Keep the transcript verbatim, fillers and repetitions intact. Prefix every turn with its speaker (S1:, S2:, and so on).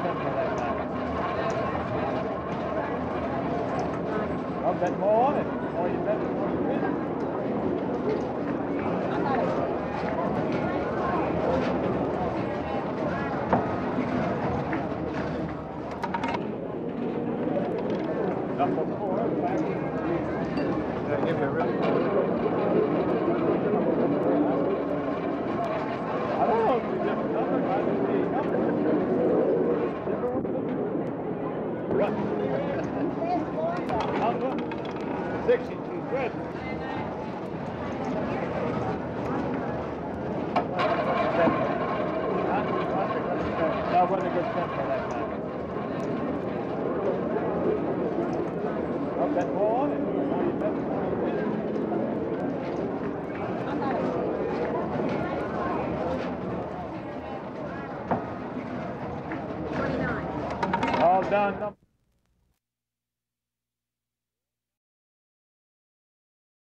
S1: ten for that matter. I'll bet more on it. Or you bet more on it. Number four, back. Yeah, give me a really I don't know if it's a different number, but I just see a number. What? Number? sixty-two, good. That wasn't a good step for that time. I'll bet more on it. Or you bet more on it.
S2: twenty-nine.
S1: All done.